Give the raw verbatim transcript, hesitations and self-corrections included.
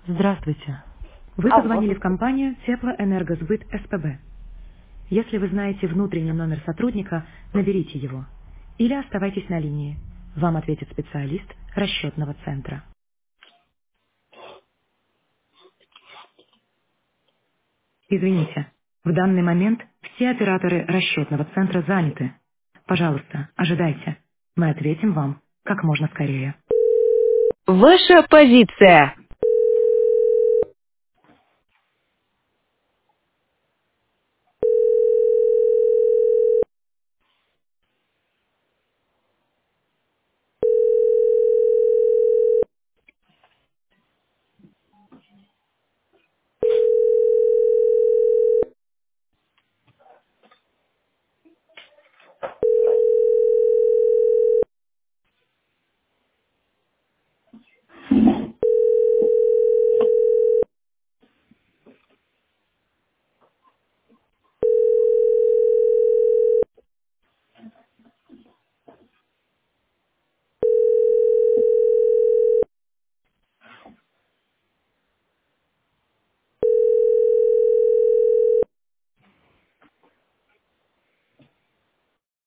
Здравствуйте. Вы Алло. позвонили в компанию Теплоэнергосбыт СПБ. Если вы знаете внутренний номер сотрудника, наберите его. Или оставайтесь на линии. Вам ответит специалист расчетного центра. Извините, в данный момент все операторы расчетного центра заняты. Пожалуйста, ожидайте. Мы ответим вам как можно скорее. Ваша позиция.